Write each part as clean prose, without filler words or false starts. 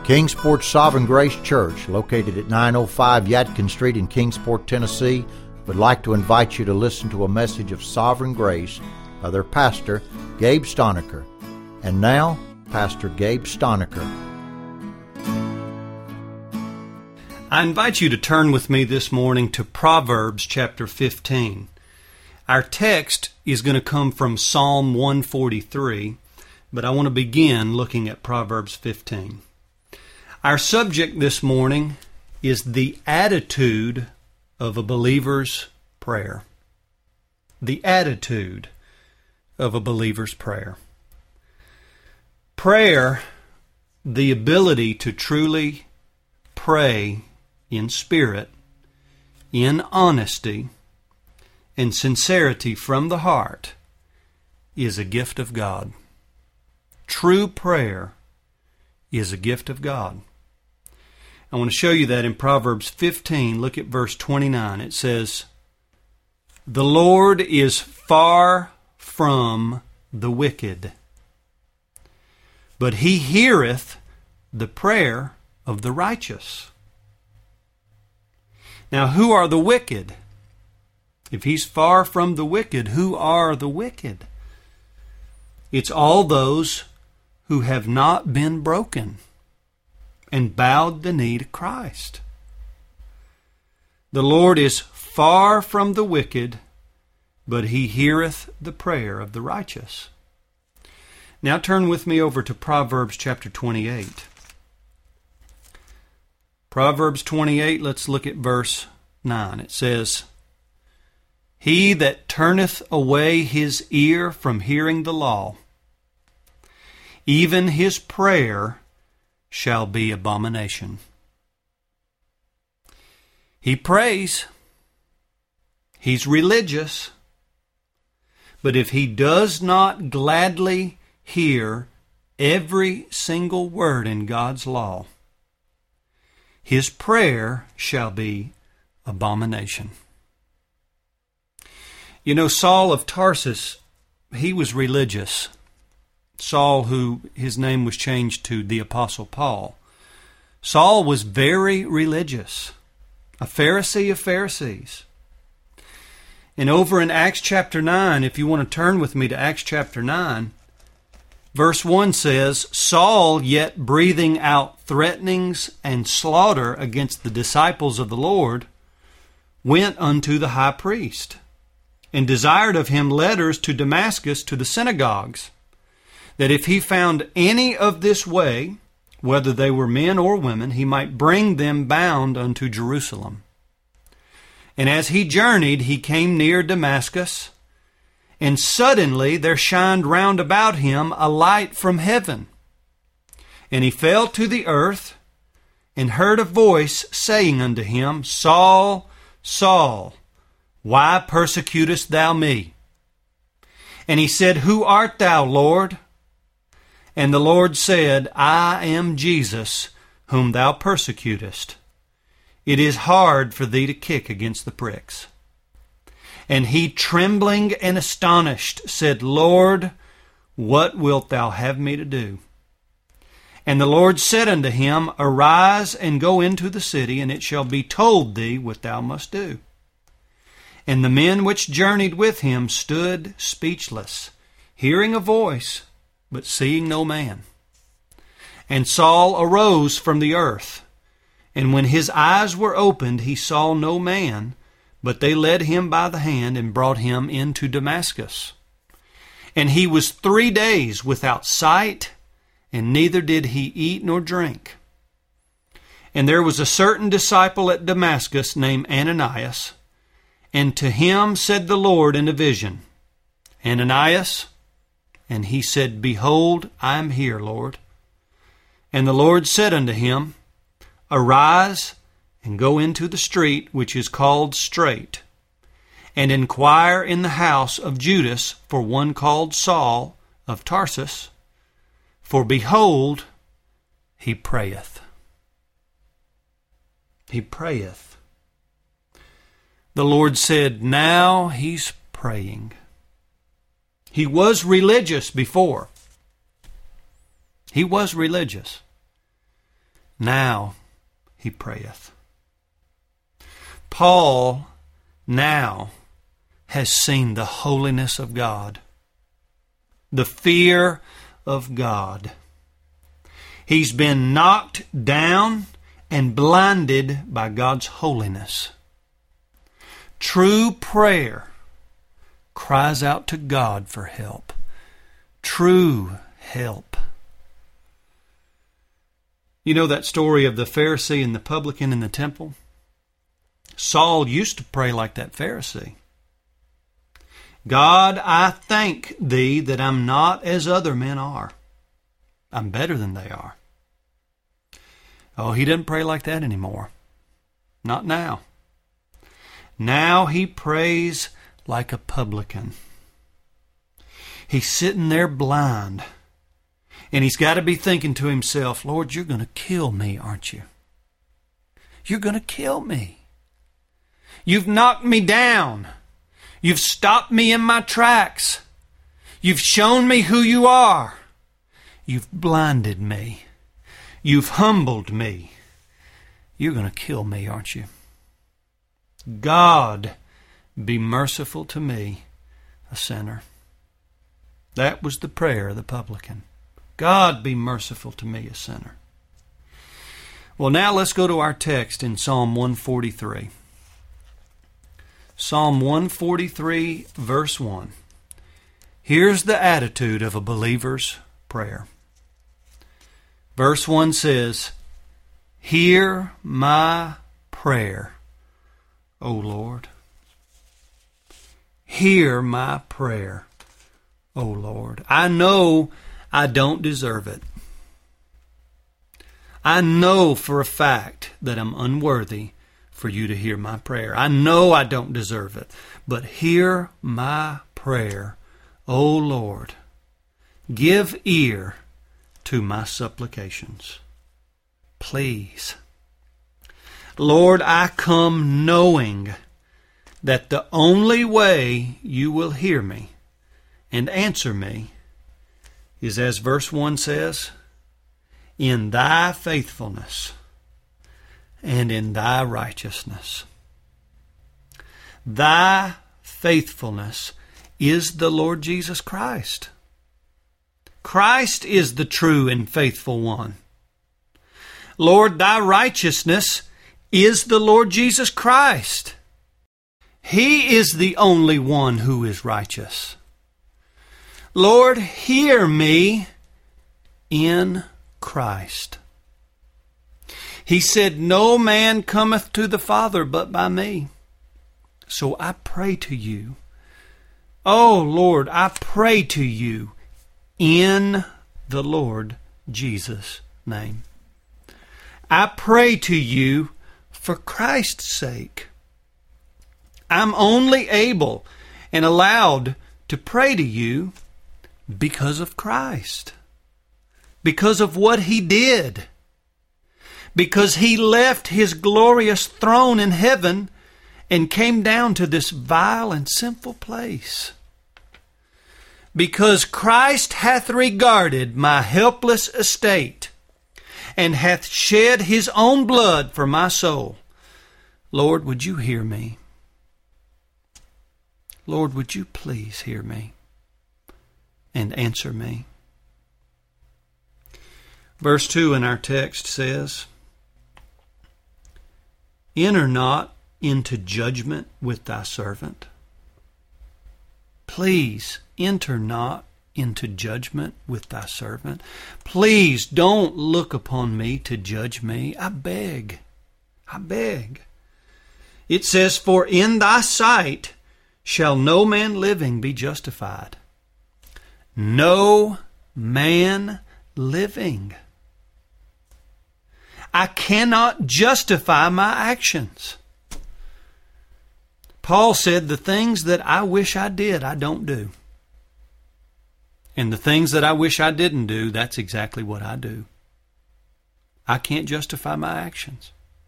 Kingsport Sovereign Grace Church, located at 905 Yadkin Street in Kingsport, Tennessee, would like to invite you to listen to a message of sovereign grace by their pastor, Gabe Stoniker. And now, Pastor Gabe Stoniker. I invite you to turn with me this morning to Proverbs chapter 15. Our text is going to come from Psalm 143, but I want to begin looking at Proverbs 15. Our subject this morning is the attitude of a believer's prayer. The attitude of a believer's prayer. Prayer, the ability to truly pray in spirit, in honesty, and sincerity from the heart, is a gift of God. True prayer is a gift of God. I want to show you that in Proverbs 15. Look at verse 29. It says, "The Lord is far from the wicked, but He heareth the prayer of the righteous." Now, who are the wicked? If He's far from the wicked, who are the wicked? It's all those who have not been broken and bowed the knee to Christ. The Lord is far from the wicked, but He heareth the prayer of the righteous. Now turn with me over to Proverbs chapter 28. Proverbs 28, let's look at verse 9. It says, "He that turneth away his ear from hearing the law, even his prayer shall be abomination." He prays. He's religious. But if he does not gladly hear every single word in God's law, his prayer shall be abomination. You know, Saul of Tarsus, he was religious. Saul, who his name was changed to the Apostle Paul. Saul was very religious, a Pharisee of Pharisees. And over in Acts chapter 9, if you want to turn with me to Acts chapter 9, verse 1 says, "Saul, yet breathing out threatenings and slaughter against the disciples of the Lord, went unto the high priest, and desired of him letters to Damascus to the synagogues, that if he found any of this way, whether they were men or women, he might bring them bound unto Jerusalem. And as he journeyed, he came near Damascus, and suddenly there shined round about him a light from heaven. And he fell to the earth, and heard a voice saying unto him, Saul, Saul, why persecutest thou me? And he said, Who art thou, Lord? And the Lord said, I am Jesus, whom thou persecutest. It is hard for thee to kick against the pricks. And he, trembling and astonished, said, Lord, what wilt thou have me to do? And the Lord said unto him, Arise and go into the city, and it shall be told thee what thou must do. And the men which journeyed with him stood speechless, hearing a voice, but seeing no man. And Saul arose from the earth, and when his eyes were opened, he saw no man, but they led him by the hand and brought him into Damascus. And he was 3 days without sight, and neither did he eat nor drink. And there was a certain disciple at Damascus named Ananias, and to him said the Lord in a vision, Ananias? And he said, Behold, I am here, Lord. And the Lord said unto him, Arise and go into the street which is called Straight, and inquire in the house of Judas for one called Saul of Tarsus, for behold, he prayeth. He prayeth. The Lord said, Now he's praying. He was religious before. He was religious. now he prayeth. Paul now has seen the holiness of God, the fear of God. He's been knocked down and blinded by God's holiness. True prayer cries out to God for help. True help. You know that story of the Pharisee and the publican in the temple? Saul used to pray like that Pharisee. God, I thank Thee that I'm not as other men are. I'm better than they are. Oh, he doesn't pray like that anymore. Not now. Now he prays like a publican. He's sitting there blind. And he's got to be thinking to himself, Lord, you're going to kill me, aren't you? You're going to kill me. You've knocked me down. You've stopped me in my tracks. You've shown me who you are. You've blinded me. You've humbled me. You're going to kill me, aren't you? God, be merciful to me, a sinner. That was the prayer of the publican. God, be merciful to me, a sinner. Well, now let's go to our text in Psalm 143. Psalm 143, verse 1. Here's the attitude of a believer's prayer. Verse 1 says, Hear my prayer, O Lord. Hear my prayer, O Lord. I know I don't deserve it. I know for a fact that I'm unworthy for you to hear my prayer. I know I don't deserve it. But hear my prayer, O Lord. Give ear to my supplications. Please. Lord, I come knowing that the only way you will hear me and answer me is, as verse 1 says, in thy faithfulness and in thy righteousness. Thy faithfulness is the Lord Jesus Christ. Christ is the true and faithful one. Lord, thy righteousness is the Lord Jesus Christ. He is the only one who is righteous. Lord, hear me in Christ. He said, no man cometh to the Father but by me. So I pray to you. Oh, Lord, I pray to you in the Lord Jesus' name. I pray to you for Christ's sake. I'm only able and allowed to pray to you because of Christ. Because of what He did. Because He left His glorious throne in heaven and came down to this vile and sinful place. Because Christ hath regarded my helpless estate and hath shed His own blood for my soul. Lord, would you hear me? Lord, would you please hear me and answer me? Verse 2 in our text says, Enter not into judgment with thy servant. Please enter not into judgment with thy servant. Please don't look upon me to judge me. I beg. I beg. It says, For in thy sight shall no man living be justified. No man living. I cannot justify my actions. Paul said, the things that I wish I did, I don't do. And the things that I wish I didn't do, that's exactly what I do. I can't justify my actions.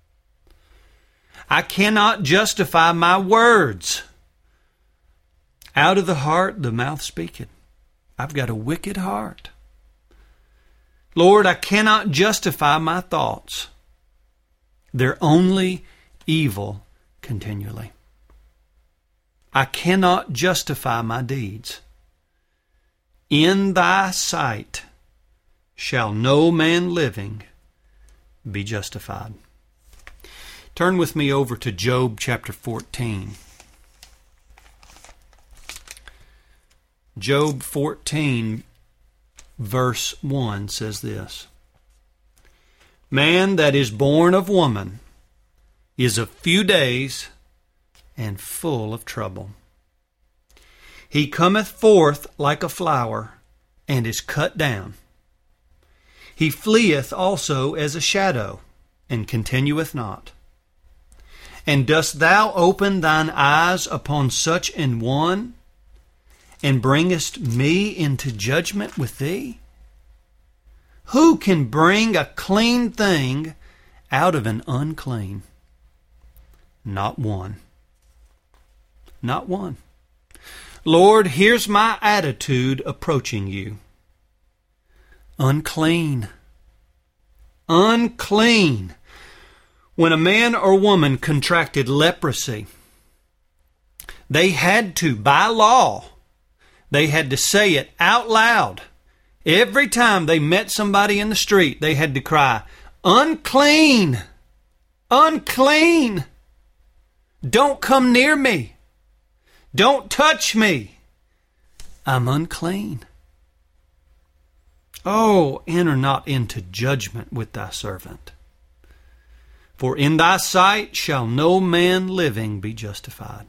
I cannot justify my words. Out of the heart, the mouth speaketh. I've got a wicked heart. Lord, I cannot justify my thoughts. They're only evil continually. I cannot justify my deeds. In thy sight shall no man living be justified. Turn with me over to Job chapter 14. Job 14, verse 1 says this: Man that is born of woman is of few days and full of trouble. He cometh forth like a flower and is cut down. He fleeth also as a shadow and continueth not. And dost thou open thine eyes upon such an one, and bringest me into judgment with thee? Who can bring a clean thing out of an unclean? Not one. Not one. Lord, here's my attitude approaching you. Unclean. Unclean. When a man or woman contracted leprosy, they had to, by law, they had to say it out loud. Every time they met somebody in the street, they had to cry, unclean, unclean. Don't come near me. Don't touch me. I'm unclean. Oh, enter not into judgment with thy servant. For in thy sight shall no man living be justified.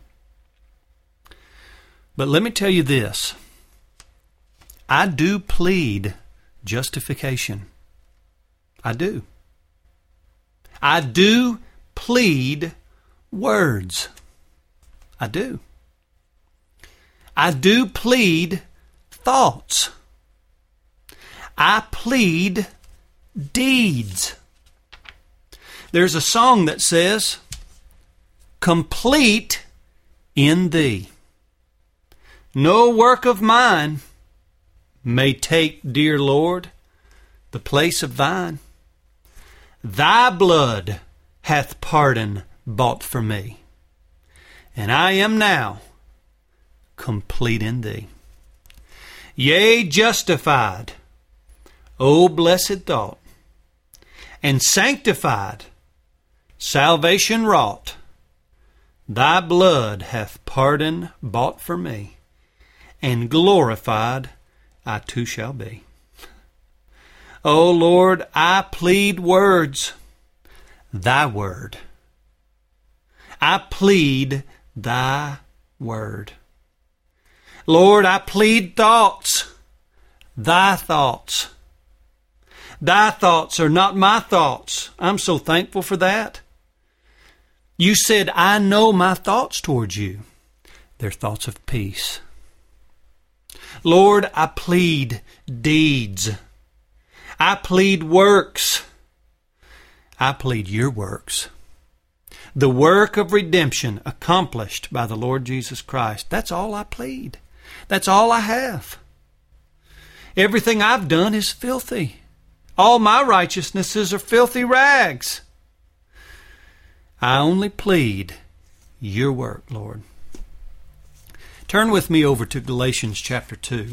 But let me tell you this. I do plead justification. I do. I do plead words. I do. I do plead thoughts. I plead deeds. There's a song that says, complete in thee. No work of mine may take, dear Lord, the place of thine. Thy blood hath pardon bought for me, and I am now complete in thee. Yea, justified, O blessed thought, and sanctified, salvation wrought. Thy blood hath pardon bought for me, and glorified I too shall be. O Lord, I plead words, thy word. I plead thy word. Lord, I plead thoughts, thy thoughts. Thy thoughts are not my thoughts. I'm so thankful for that. You said, I know my thoughts towards you. They're thoughts of peace. Lord, I plead deeds. I plead works. I plead your works. The work of redemption accomplished by the Lord Jesus Christ. That's all I plead. That's all I have. Everything I've done is filthy. All my righteousnesses are filthy rags. I only plead your work, Lord. Turn with me over to Galatians chapter 2.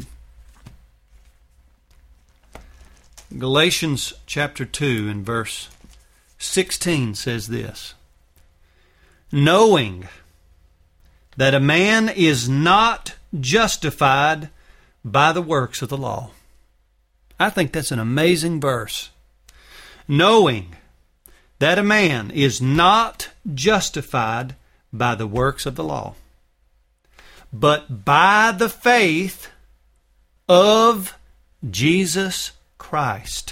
Galatians chapter 2 and verse 16 says this: knowing that a man is not justified by the works of the law. I think that's an amazing verse. Knowing that a man is not justified by the works of the law, but by the faith of Jesus Christ.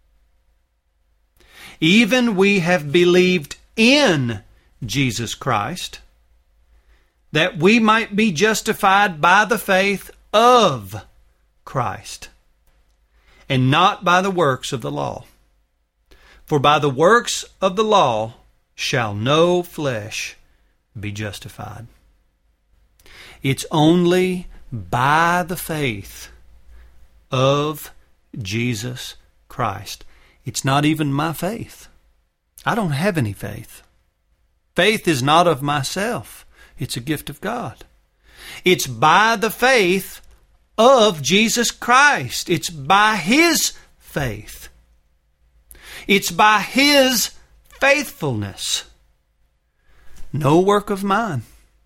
Even we have believed in Jesus Christ, that we might be justified by the faith of Christ, and not by the works of the law. For by the works of the law shall no flesh be justified. It's only by the faith of Jesus Christ. It's not even my faith. I don't have any faith. Faith is not of myself. It's a gift of God. It's by the faith of Jesus Christ. It's by His faith. It's by His faithfulness. No work of mine.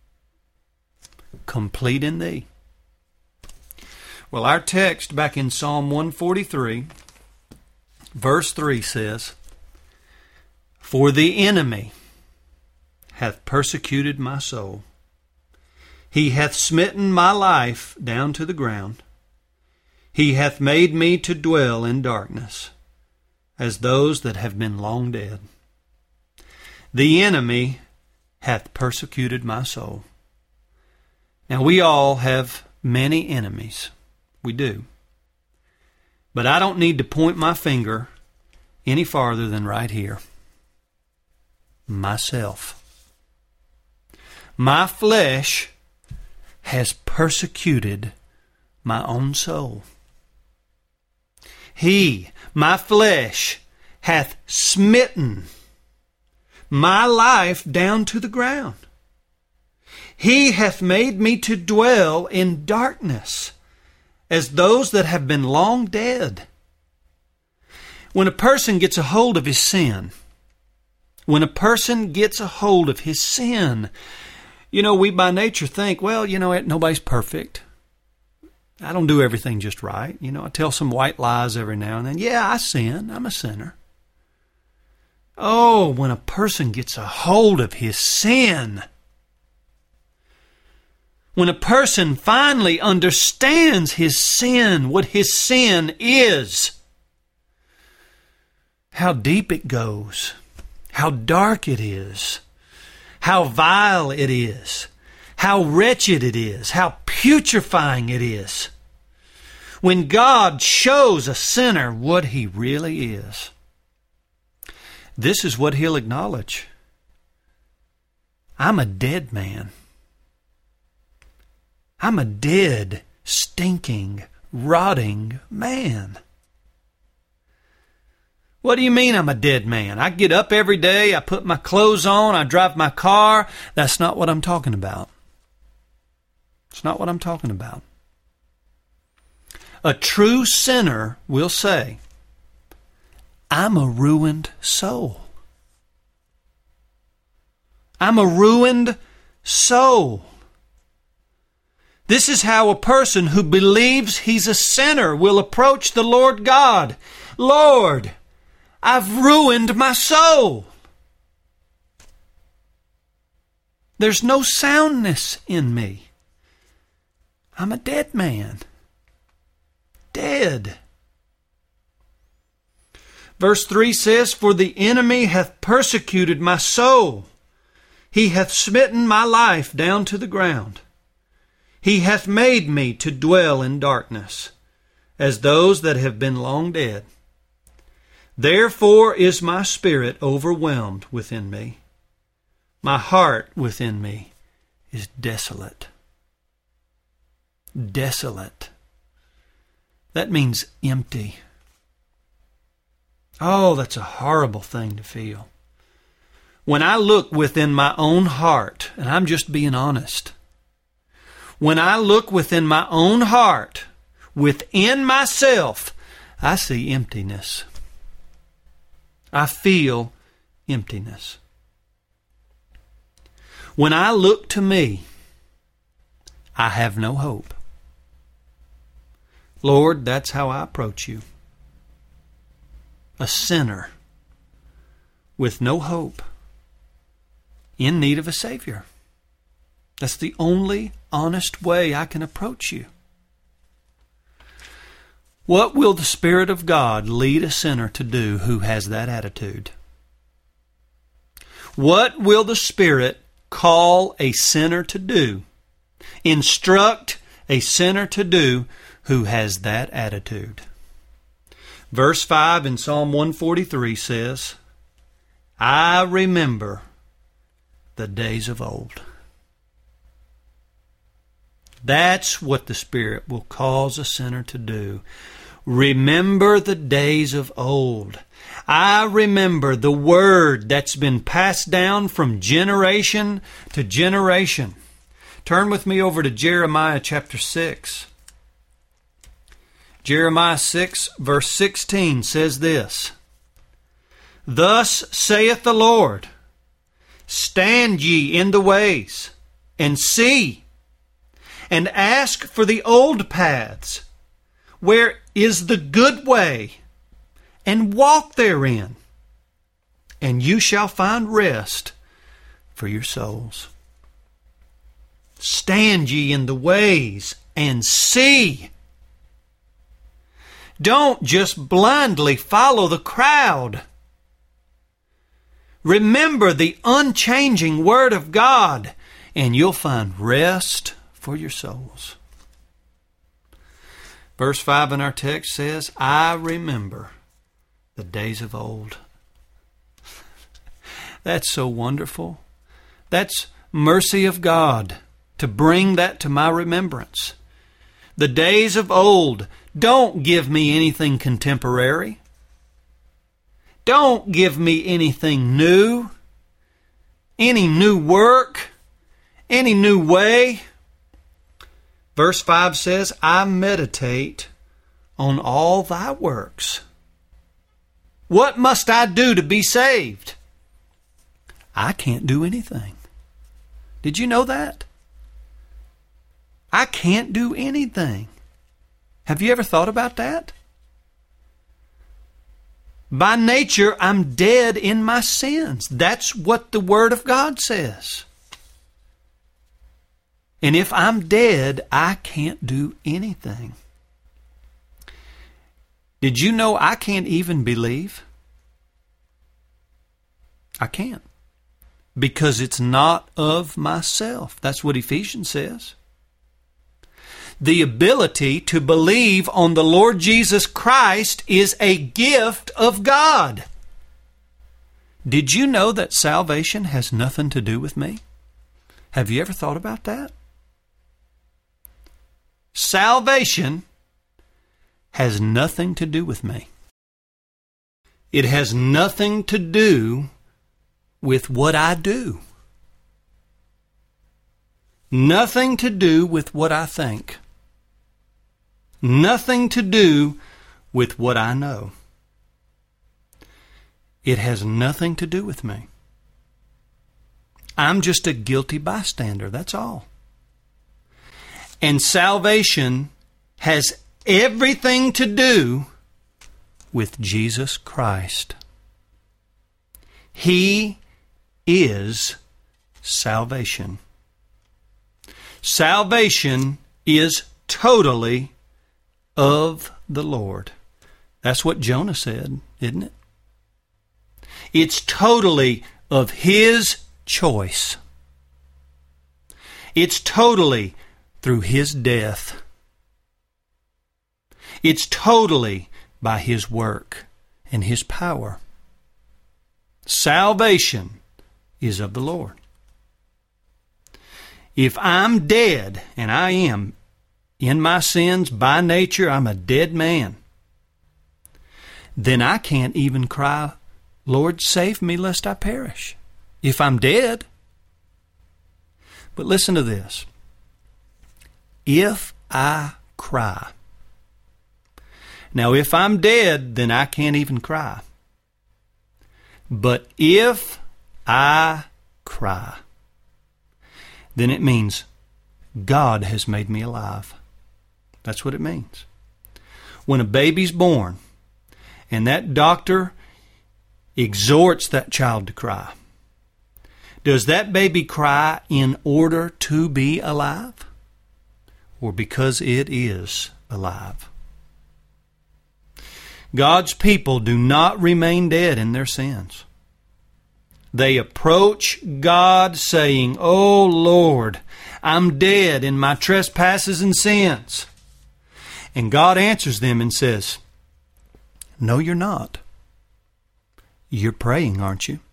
Complete in Thee. Well, our text back in Psalm 143, verse 3 says, For the enemy hath persecuted my soul. He hath smitten my life down to the ground. He hath made me to dwell in darkness, as those that have been long dead. The enemy hath persecuted my soul. Now, we all have many enemies. We do. But I don't need to point my finger any farther than right here. Myself. My flesh has persecuted my own soul. He, my flesh, hath smitten my life down to the ground. He hath made me to dwell in darkness, as those that have been long dead. When a person gets a hold of his sin, we by nature think, well, nobody's perfect. I don't do everything just right. I tell some white lies every now and then. Yeah, I sin. I'm a sinner. Oh, when a person gets a hold of his sin, when a person finally understands his sin, what his sin is, how deep it goes, how dark it is, how vile it is, how wretched it is, how putrefying it is. When God shows a sinner what he really is, this is what he'll acknowledge. I'm a dead man. I'm a dead, stinking, rotting man. What do you mean I'm a dead man? I get up every day, I put my clothes on, I drive my car. That's not what I'm talking about. It's not what I'm talking about. A true sinner will say, I'm a ruined soul. I'm a ruined soul. This is how a person who believes he's a sinner will approach the Lord God. Lord, I've ruined my soul. There's no soundness in me. I'm a dead man. Dead. Verse 3 says, For the enemy hath persecuted my soul. He hath smitten my life down to the ground. He hath made me to dwell in darkness, as those that have been long dead. Therefore is my spirit overwhelmed within me. My heart within me is desolate. Desolate. That means empty. Oh, that's a horrible thing to feel. When I look within my own heart, and I'm just being honest, when I look within my own heart, within myself, I see emptiness. I feel emptiness. When I look to me, I have no hope. Lord, that's how I approach you. A sinner with no hope, in need of a Savior. That's the only honest way I can approach you. What will the Spirit of God lead a sinner to do who has that attitude? What will the Spirit call a sinner to do? Instruct a sinner to do who has that attitude? Verse 5 in Psalm 143 says, I remember the days of old. That's what the Spirit will cause a sinner to do. remember the days of old. I remember the word that's been passed down from generation to generation. Turn with me over to Jeremiah chapter 6. Jeremiah 6 verse 16 says this, "Thus saith the Lord, stand ye in the ways, and see, and ask for the old paths, where is the good way, and walk therein, and you shall find rest for your souls." Stand ye in the ways and see. Don't just blindly follow the crowd. Remember the unchanging Word of God, and you'll find rest for your souls. Verse 5 in our text says, "I remember the days of old." That's so wonderful. That's mercy of God to bring that to my remembrance. The days of old. Don't give me anything contemporary. Don't give me anything new, any new work, any new way. Verse 5 says, "I meditate on all thy works." What must I do to be saved? I can't do anything. Did you know that? I can't do anything. Have you ever thought about that? By nature, I'm dead in my sins. That's what the Word of God says. And if I'm dead, I can't do anything. Did you know I can't even believe? I can't. Because it's not of myself. That's what Ephesians says. The ability to believe on the Lord Jesus Christ is a gift of God. Did you know that salvation has nothing to do with me? Have you ever thought about that? Salvation has nothing to do with me. It has nothing to do with what I do. Nothing to do with what I think. Nothing to do with what I know. It has nothing to do with me. I'm just a guilty bystander, that's all. And salvation has everything to do with Jesus Christ. He is salvation. Salvation is totally of the Lord. That's what Jonah said, isn't it? It's totally of His choice. It's totally through His death. It's totally by His work and His power. Salvation is of the Lord. If I'm dead, and I am, in my sins, by nature, I'm a dead man, then I can't even cry, "Lord, save me lest I perish," if I'm dead. But listen to this. If I cry. Now, if I'm dead, then I can't even cry. But if I cry, then it means God has made me alive. That's what it means. When a baby's born and that doctor exhorts that child to cry, does that baby cry in order to be alive or because it is alive? God's people do not remain dead in their sins. They approach God saying, "Oh Lord, I'm dead in my trespasses and sins." And God answers them and says, "No, you're not. You're praying, aren't you?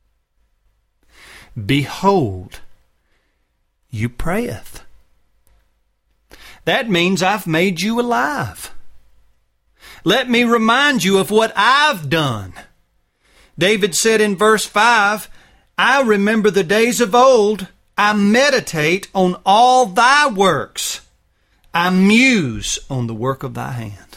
Behold, you prayeth." That means I've made you alive. Let me remind you of what I've done. David said in verse 5, I remember the days of old. I meditate on all thy works. I muse on the work of thy hand.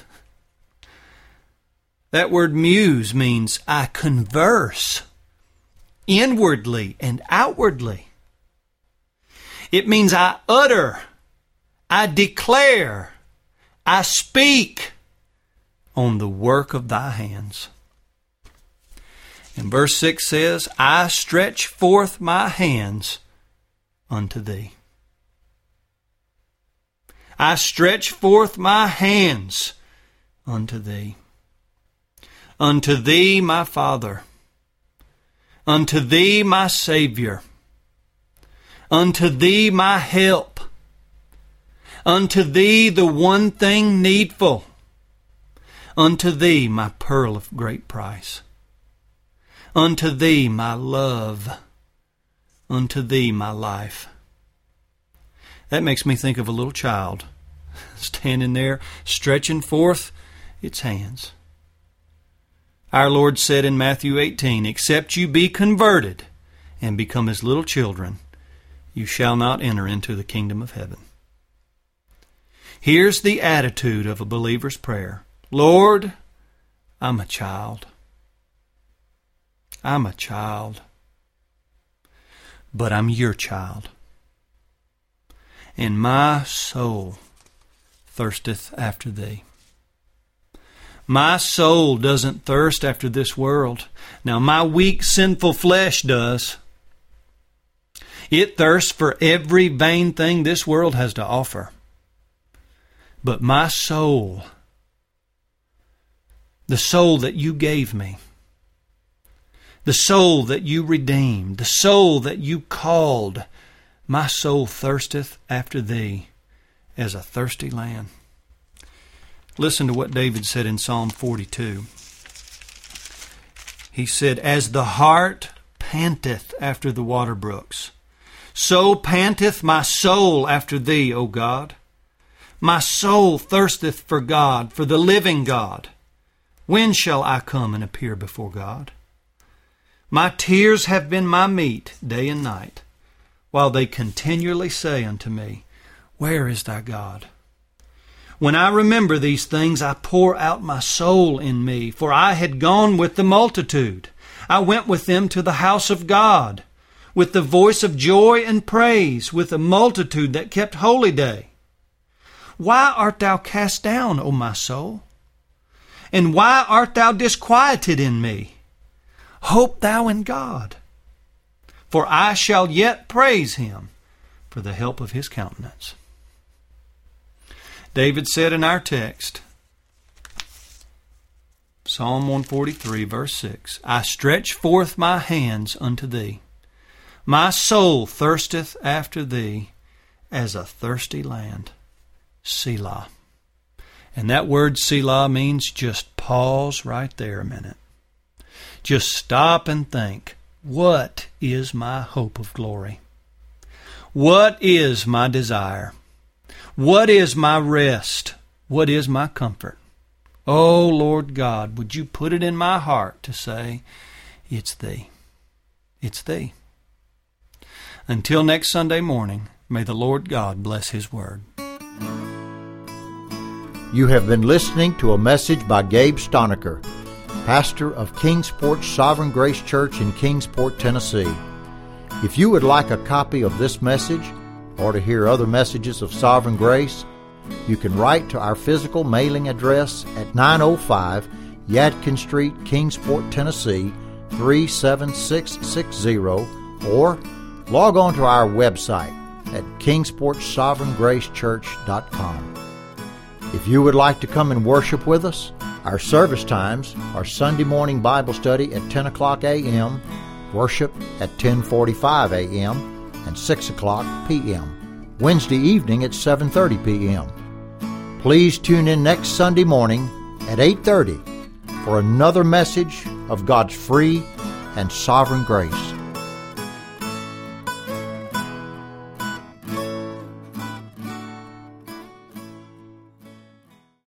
That word muse means I converse inwardly and outwardly. It means I utter, I declare, I speak on the work of thy hands. And verse 6 says, I stretch forth my hands unto thee. I stretch forth my hands unto thee. Unto thee, my Father. Unto thee, my Savior. Unto thee, my help. Unto thee, the one thing needful. Unto thee, my pearl of great price. Unto thee, my love. Unto thee, my life. That makes me think of a little child standing there, stretching forth its hands. Our Lord said in Matthew 18, except you be converted and become as little children, you shall not enter into the kingdom of heaven. Here's the attitude of a believer's prayer. Lord, I'm a child. I'm a child. But I'm your child. And my soul thirsteth after thee. My soul doesn't thirst after this world. Now, my weak, sinful flesh does. It thirsts for every vain thing this world has to offer. But my soul, the soul that you gave me, the soul that you redeemed, the soul that you called, my soul thirsteth after thee as a thirsty land. Listen to what David said in Psalm 42. He said, as the hart panteth after the water brooks, so panteth my soul after thee, O God. My soul thirsteth for God, for the living God. When shall I come and appear before God? My tears have been my meat day and night, while they continually say unto me, where is thy God? When I remember these things, I pour out my soul in me, for I had gone with the multitude. I went with them to the house of God, with the voice of joy and praise, with a multitude that kept holy day. Why art thou cast down, O my soul? And why art thou disquieted in me? Hope thou in God, for I shall yet praise him for the help of his countenance. David said in our text, Psalm 143, verse 6, I stretch forth my hands unto thee. My soul thirsteth after thee as a thirsty land. Selah. And that word Selah means just pause right there a minute. Just stop and think, what is my hope of glory? What is my desire? What is my rest? What is my comfort? Oh, Lord God, would you put it in my heart to say, it's thee. It's thee. Until next Sunday morning, may the Lord God bless his word. You have been listening to a message by Gabe Stonecker, pastor of Kingsport Sovereign Grace Church in Kingsport, Tennessee. If you would like a copy of this message, or to hear other messages of Sovereign Grace, you can write to our physical mailing address at 905 Yadkin Street, Kingsport, Tennessee, 37660, or log on to our website at kingsportsovereigngracechurch.com. If you would like to come and worship with us, our service times are Sunday morning Bible study at 10 o'clock a.m., worship at 10:45 a.m., and 6 o'clock p.m. Wednesday evening at 7:30 p.m. Please tune in next Sunday morning at 8:30 for another message of God's free and sovereign grace.